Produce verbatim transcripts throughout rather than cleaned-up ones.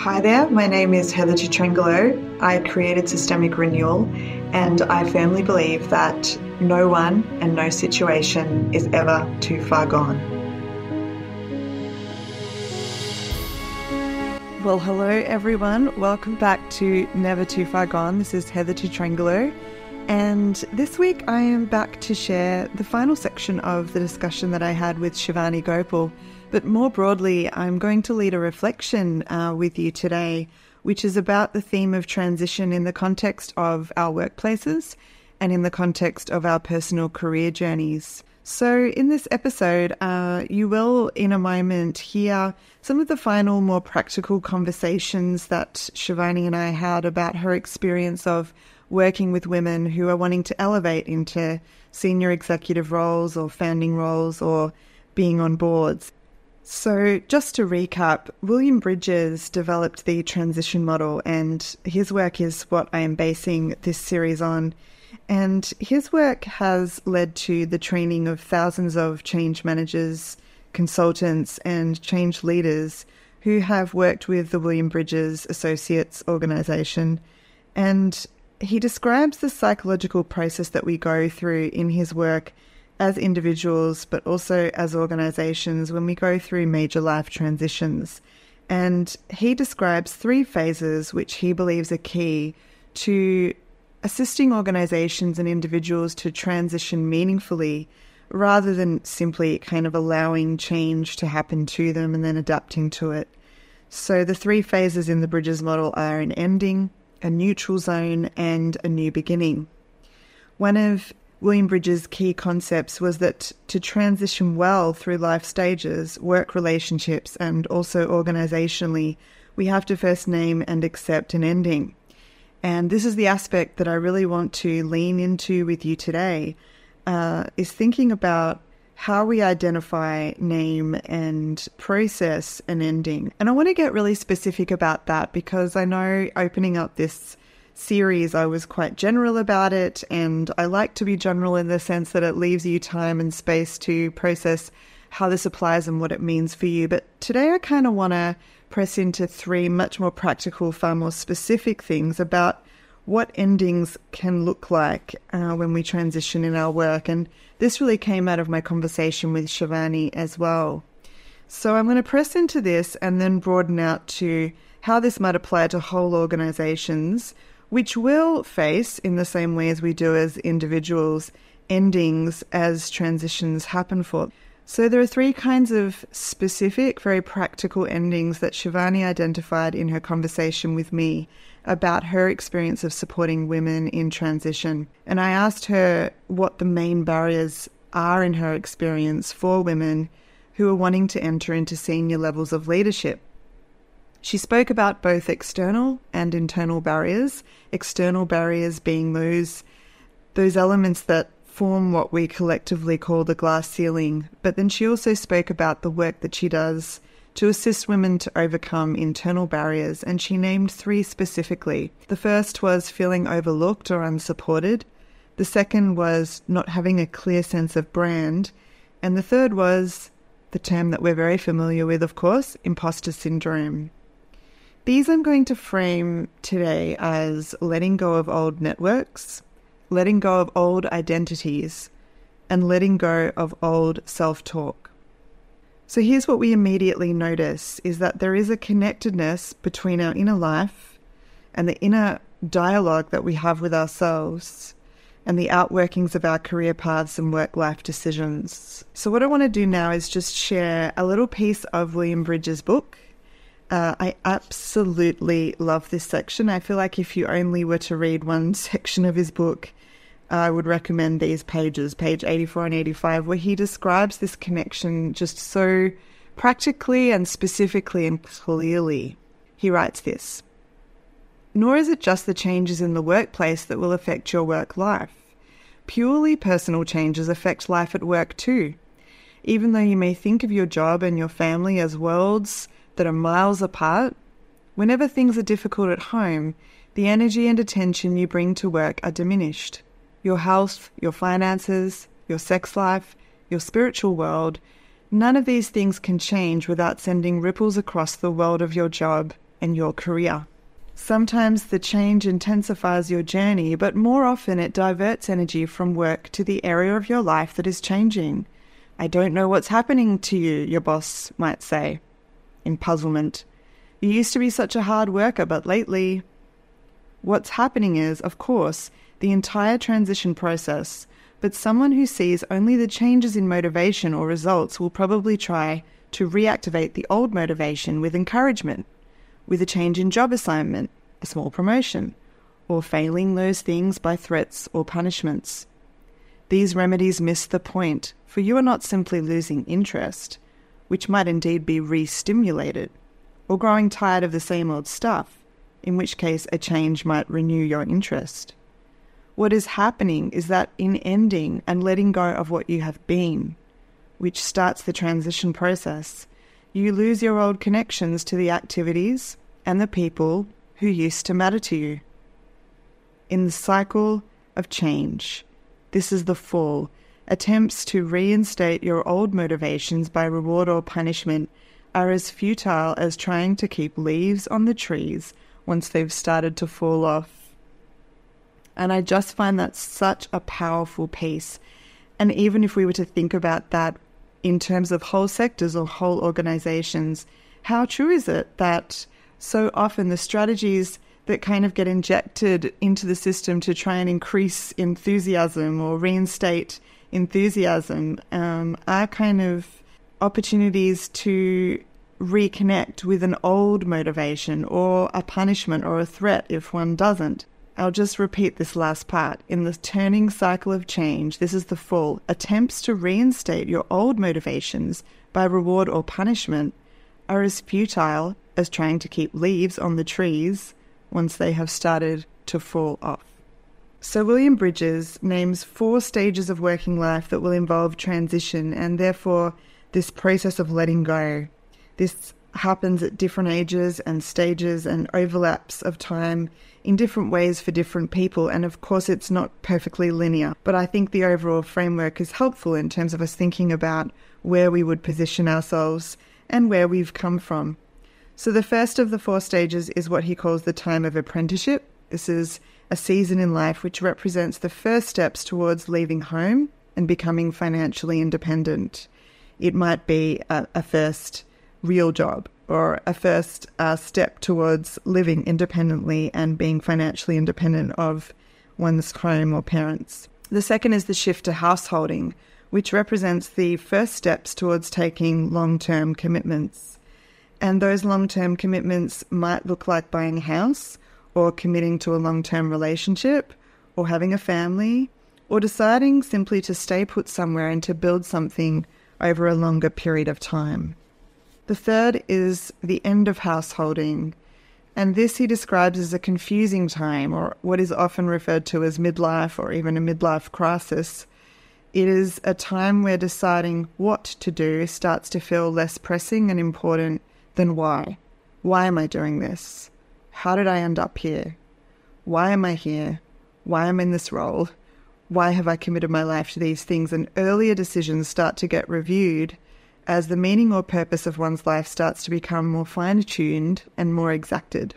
Hi there, my name is Heather Chitrangelo. I created Systemic Renewal, and I firmly believe that no one and no situation is ever too far gone. Well, hello everyone. Welcome back to Never Too Far Gone. This is Heather Chitrangelo, and this week I am back to share the final section of the discussion that I had with Shivani Gopal. But more broadly, I'm going to lead a reflection uh, with you today, which is about the theme of transition in the context of our workplaces and in the context of our personal career journeys. So in this episode, uh, you will, in a moment, hear some of the final, more practical conversations that Shivani and I had about her experience of working with women who are wanting to elevate into senior executive roles or founding roles or being on boards. So just to recap, William Bridges developed the transition model, and his work is what I am basing this series on. And his work has led to the training of thousands of change managers, consultants, and change leaders who have worked with the William Bridges Associates organization. And he describes the psychological process that we go through in his work as individuals, but also as organizations when we go through major life transitions. And he describes three phases which he believes are key to assisting organizations and individuals to transition meaningfully rather than simply kind of allowing change to happen to them and then adapting to it. So the three phases in the Bridges model are an ending, a neutral zone, and a new beginning. One of William Bridges' key concepts was that to transition well through life stages, work relationships, and also organizationally, we have to first name and accept an ending. And this is the aspect that I really want to lean into with you today, uh, is thinking about how we identify, name, and process an ending. And I want to get really specific about that because I know opening up this series, I was quite general about it, and I like to be general in the sense that it leaves you time and space to process how this applies and what it means for you. But today I kind of want to press into three much more practical, far more specific things about what endings can look like uh, when we transition in our work. And this really came out of my conversation with Shivani as well. So I'm going to press into this and then broaden out to how this might apply to whole organizations, which will face, in the same way as we do as individuals, endings as transitions happen for. So there are three kinds of specific, very practical endings that Shivani identified in her conversation with me about her experience of supporting women in transition. And I asked her what the main barriers are in her experience for women who are wanting to enter into senior levels of leadership. She spoke about both external and internal barriers, external barriers being those, those elements that form what we collectively call the glass ceiling. But then she also spoke about the work that she does to assist women to overcome internal barriers, and she named three specifically. The first was feeling overlooked or unsupported. The second was not having a clear sense of brand. And the third was the term that we're very familiar with, of course, imposter syndrome. These I'm going to frame today as letting go of old networks, letting go of old identities, and letting go of old self-talk. So here's what we immediately notice is that there is a connectedness between our inner life and the inner dialogue that we have with ourselves and the outworkings of our career paths and work-life decisions. So what I want to do now is just share a little piece of William Bridges' book. Uh, I absolutely love this section. I feel like if you only were to read one section of his book, I would recommend these pages, page eighty-four and eighty-five, where he describes this connection just so practically and specifically and clearly. He writes this: "Nor is it just the changes in the workplace that will affect your work life. Purely personal changes affect life at work too. Even though you may think of your job and your family as worlds that are miles apart, whenever things are difficult at home, the energy and attention you bring to work are diminished. Your health, your finances, your sex life, your spiritual world, none of these things can change without sending ripples across the world of your job and your career. Sometimes the change intensifies your journey, but more often it diverts energy from work to the area of your life that is changing. I don't know what's happening to you, your boss might say, in puzzlement. You used to be such a hard worker, but lately... What's happening is, of course, the entire transition process, but someone who sees only the changes in motivation or results will probably try to reactivate the old motivation with encouragement, with a change in job assignment, a small promotion, or failing those things by threats or punishments. These remedies miss the point, for you are not simply losing interest, which might indeed be re-stimulated, or growing tired of the same old stuff, in which case a change might renew your interest. What is happening is that in ending and letting go of what you have been, which starts the transition process, you lose your old connections to the activities and the people who used to matter to you. In the cycle of change, this is the fall. Attempts to reinstate your old motivations by reward or punishment are as futile as trying to keep leaves on the trees once they've started to fall off. And I just find that such a powerful piece. And even if we were to think about that in terms of whole sectors or whole organizations, how true is it that so often the strategies that kind of get injected into the system to try and increase enthusiasm or reinstate enthusiasm um, are kind of opportunities to reconnect with an old motivation or a punishment or a threat if one doesn't. I'll just repeat this last part. In the turning cycle of change, this is the fall. Attempts to reinstate your old motivations by reward or punishment are as futile as trying to keep leaves on the trees once they have started to fall off. So William Bridges names four stages of working life that will involve transition and therefore this process of letting go. This happens at different ages and stages and overlaps of time in different ways for different people. And of course, it's not perfectly linear, but I think the overall framework is helpful in terms of us thinking about where we would position ourselves and where we've come from. So the first of the four stages is what he calls the time of apprenticeship. This is a season in life which represents the first steps towards leaving home and becoming financially independent. It might be a, a first real job or a first uh, step towards living independently and being financially independent of one's home or parents. The second is the shift to householding, which represents the first steps towards taking long-term commitments. And those long-term commitments might look like buying a house or committing to a long-term relationship or having a family or deciding simply to stay put somewhere and to build something over a longer period of time. The third is the end of householding, and this he describes as a confusing time, or what is often referred to as midlife or even a midlife crisis. It is a time where deciding what to do starts to feel less pressing and important than why. Why am I doing this? How did I end up here? Why am I here? Why am I in this role? Why have I committed my life to these things? And earlier decisions start to get reviewed as the meaning or purpose of one's life starts to become more fine-tuned and more exacted.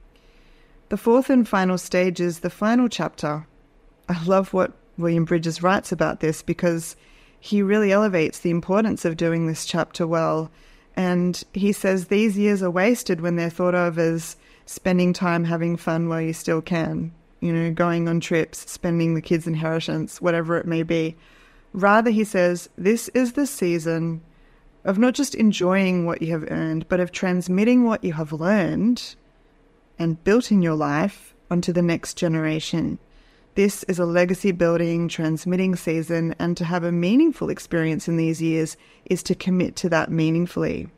The fourth and final stage is the final chapter. I love what William Bridges writes about this because he really elevates the importance of doing this chapter well. And he says these years are wasted when they're thought of as spending time having fun while you still can, you know, going on trips, spending the kids' inheritance, whatever it may be. Rather, he says, this is the season of not just enjoying what you have earned, but of transmitting what you have learned and built in your life onto the next generation. This is a legacy building, transmitting season, and to have a meaningful experience in these years is to commit to that meaningfully.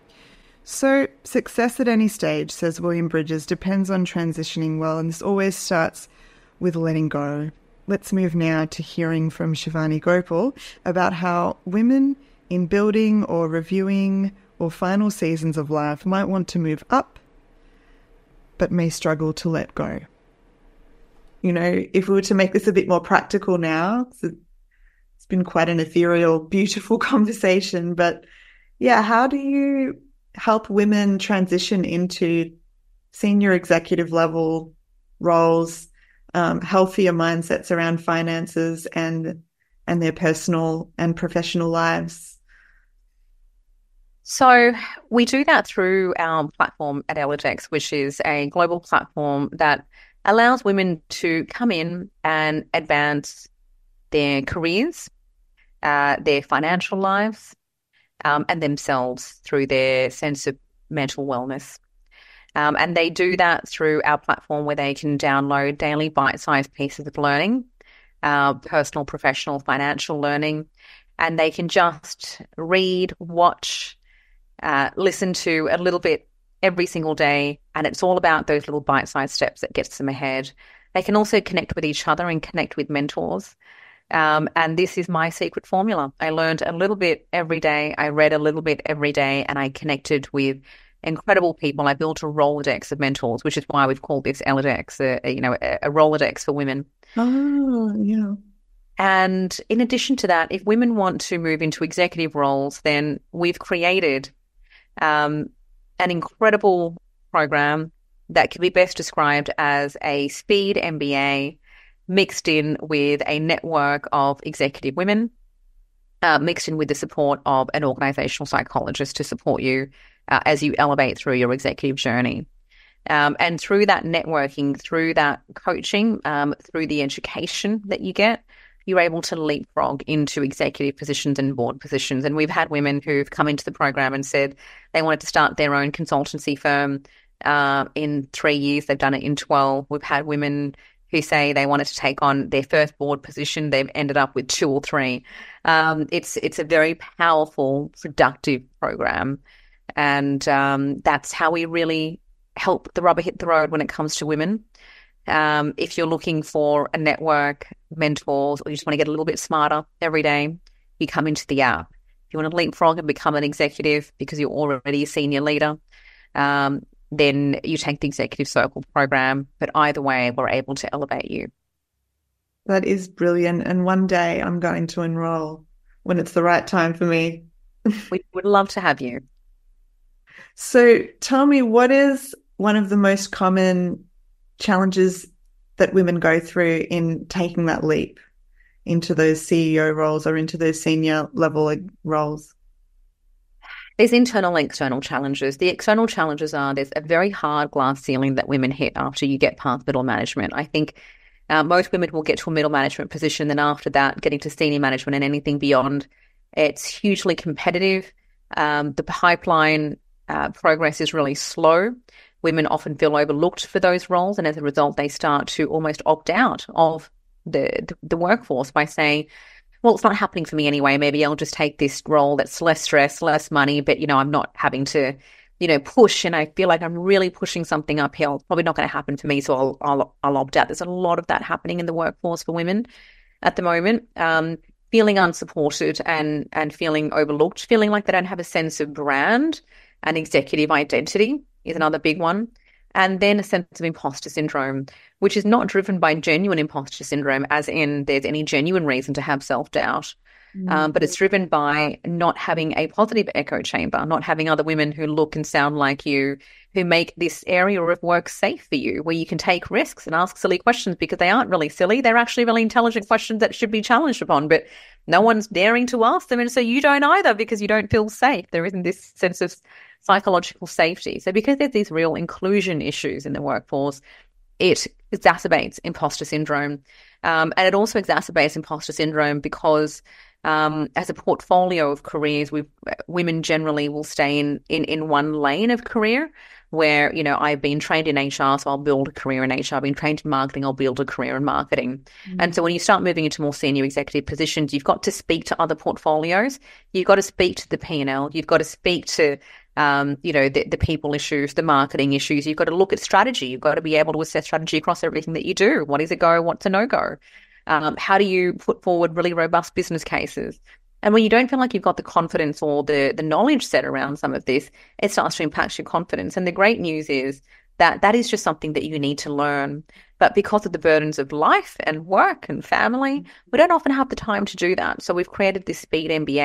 So success at any stage, says William Bridges, depends on transitioning well, and this always starts with letting go. Let's move now to hearing from Shivani Gopal about how women in building or reviewing or final seasons of life might want to move up, but may struggle to let go. You know, if we were to make this a bit more practical now, it's been quite an ethereal, beautiful conversation, but yeah, how do you help women transition into senior executive level roles, um, healthier mindsets around finances and and their personal and professional lives? So we do that through our platform at Eladex, which is a global platform that allows women to come in and advance their careers, uh, their financial lives, um, and themselves through their sense of mental wellness. Um, and they do that through our platform where they can download daily bite-sized pieces of learning, uh, personal, professional, financial learning, and they can just read, watch, uh, listen to a little bit every single day, and it's all about those little bite-sized steps that gets them ahead. They can also connect with each other and connect with mentors. Um, and this is my secret formula. I learned a little bit every day. I read a little bit every day, and I connected with incredible people. I built a Rolodex of mentors, which is why we've called this Eladex, a, a, you know, a, a Rolodex for women. Oh, yeah. And in addition to that, if women want to move into executive roles, then we've created um, an incredible program that can be best described as a speed M B A mixed in with a network of executive women, uh, mixed in with the support of an organizational psychologist to support you uh, as you elevate through your executive journey. Um, and through that networking, through that coaching, um, through the education that you get, you're able to leapfrog into executive positions and board positions. And we've had women who've come into the program and said they wanted to start their own consultancy firm uh, in three years. They've done it in twelve. We've had women who say they wanted to take on their first board position. They've ended up with two or three. Um, it's it's a very powerful, productive program. And um, that's how we really help the rubber hit the road when it comes to women. Um, if you're looking for a network, mentors, or you just want to get a little bit smarter every day, you come into the app. If you want to leapfrog and become an executive because you're already a senior leader, um, then you take the Executive Circle program. But either way, we're able to elevate you. That is brilliant. And one day I'm going to enroll when it's the right time for me. We would love to have you. So tell me, what is one of the most common challenges that women go through in taking that leap into those C E O roles or into those senior level roles? There's internal and external challenges. The external challenges are there's a very hard glass ceiling that women hit after you get past middle management. I think uh, most women will get to a middle management position, then after that, getting to senior management and anything beyond, it's hugely competitive. Um, the pipeline uh, progress is really slow. Women often feel overlooked for those roles, and as a result, they start to almost opt out of the, the, the workforce by saying, well, it's not happening for me anyway. Maybe I'll just take this role that's less stress, less money, but, you know, I'm not having to, you know, push, and I feel like I'm really pushing something uphill. It's probably not going to happen for me, so I'll, I'll, I'll opt out. There's a lot of that happening in the workforce for women at the moment. Um, feeling unsupported and, and feeling overlooked, feeling like they don't have a sense of brand and executive identity is another big one. And then a sense of imposter syndrome, which is not driven by genuine imposter syndrome, as in there's any genuine reason to have self-doubt, mm. um, but it's driven by not having a positive echo chamber, not having other women who look and sound like you, who make this area of work safe for you, where you can take risks and ask silly questions because they aren't really silly. They're actually really intelligent questions that should be challenged upon, but no one's daring to ask them. And so you don't either because you don't feel safe. There isn't this sense of psychological safety. So because there's these real inclusion issues in the workforce, it exacerbates imposter syndrome. Um, and it also exacerbates imposter syndrome because um, as a portfolio of careers, we've, women generally will stay in, in, in one lane of career where, you know, I've been trained in H R, so I'll build a career in H R. I've been trained in marketing, I'll build a career in marketing. Mm-hmm. And so when you start moving into more senior executive positions, you've got to speak to other portfolios. You've got to speak to the P and L. You've got to speak to Um, you know, the, the people issues, the marketing issues. You've got to look at strategy. You've got to be able to assess strategy across everything that you do. What is a go? What's a no-go? Um, how do you put forward really robust business cases? And when you don't feel like you've got the confidence or the, the knowledge set around some of this, it starts to impact your confidence. And the great news is that that is just something that you need to learn. But because of the burdens of life and work and family, we don't often have the time to do that. So we've created this Speed M B A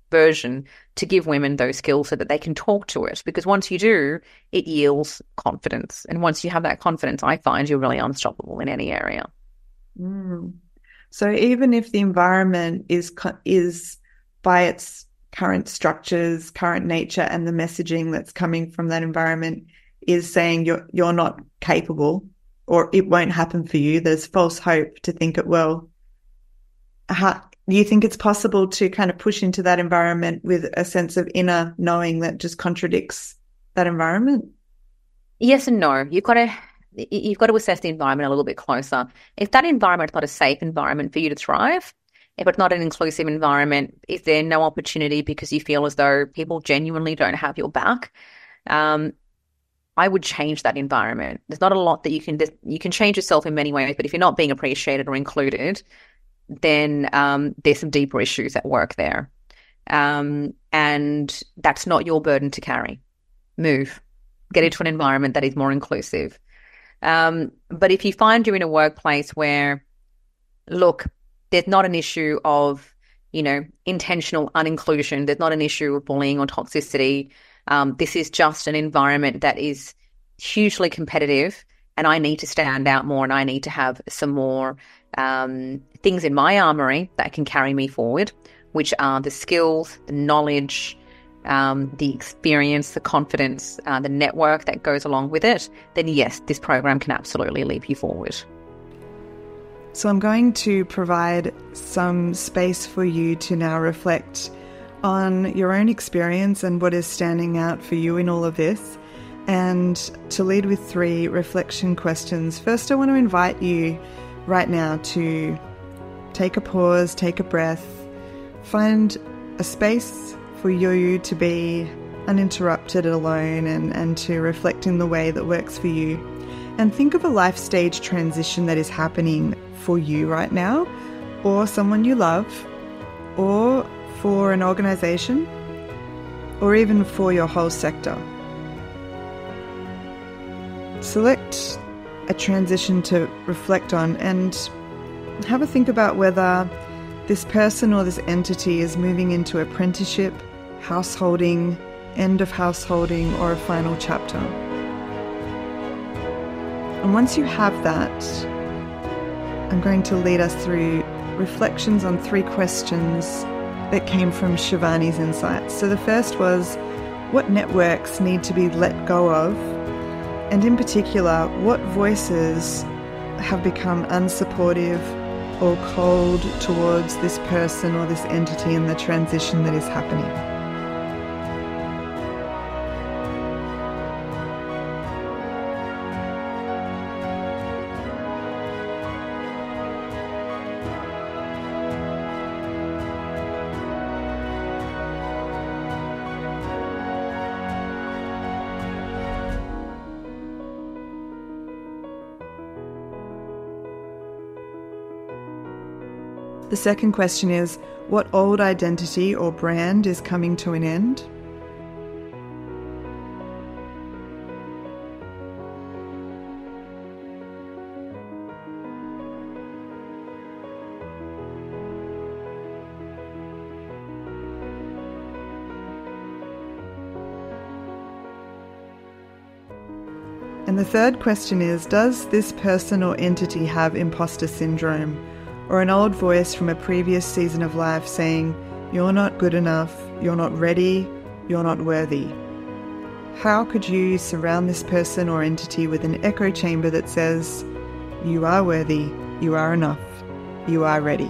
version to give women those skills so that they can talk to it. Because once you do, it yields confidence. And once you have that confidence, I find you're really unstoppable in any area. Mm. So even if the environment is is by its current structures, current nature, and the messaging that's coming from that environment is saying you're you're not capable or it won't happen for you, there's false hope to think it will. How, do you think it's possible to kind of push into that environment with a sense of inner knowing that just contradicts that environment? Yes and no. You've got to you've got to assess the environment a little bit closer. If that environment's not a safe environment for you to thrive, if it's not an inclusive environment, is there no opportunity because you feel as though people genuinely don't have your back? Um, I would change that environment. There's not a lot that you can you can change yourself in many ways, but if you're not being appreciated or included, then um, there's some deeper issues at work there. Um, and that's not your burden to carry. Move. Get into an environment that is more inclusive. Um, but if you find you're in a workplace where, look, there's not an issue of, you know, intentional uninclusion, there's not an issue of bullying or toxicity, um, this is just an environment that is hugely competitive and I need to stand out more and I need to have some more um, things in my armory that can carry me forward, which are the skills, the knowledge, um, the experience, the confidence, uh, the network that goes along with it, then yes, this program can absolutely leap you forward. So I'm going to provide some space for you to now reflect on your own experience and what is standing out for you in all of this, and to lead with three reflection questions. First, I want to invite you right now to take a pause, take a breath, find a space for you to be uninterrupted, alone, and, and to reflect in the way that works for you. And think of a life stage transition that is happening for you right now, or someone you love, or for an organization, or even for your whole sector. Select a transition to reflect on and have a think about whether this person or this entity is moving into apprenticeship, householding, end of householding, or a final chapter. And once you have that, I'm going to lead us through reflections on three questions that came from Shivani's insights. So the first was, what networks need to be let go of? And in particular, what voices have become unsupportive or cold towards this person or this entity in the transition that is happening? The second question is, what old identity or brand is coming to an end? And the third question is, does this person or entity have imposter syndrome, or an old voice from a previous season of life saying, you're not good enough, you're not ready, you're not worthy? How could you surround this person or entity with an echo chamber that says, you are worthy, you are enough, you are ready?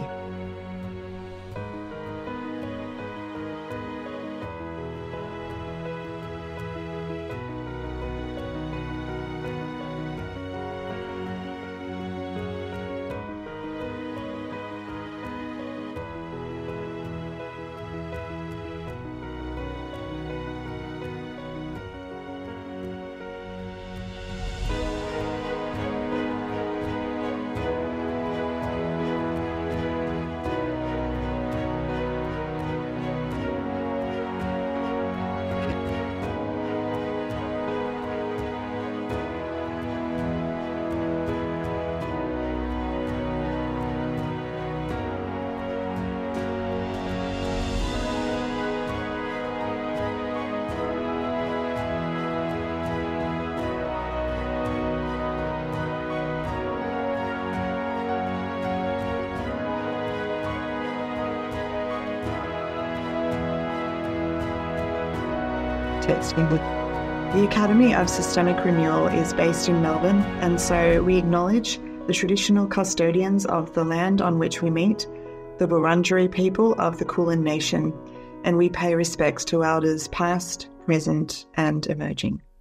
testing. The Academy of Systemic Renewal is based in Melbourne, and so we acknowledge the traditional custodians of the land on which we meet, the Wurundjeri people of the Kulin Nation, and we pay respects to elders past, present, and emerging.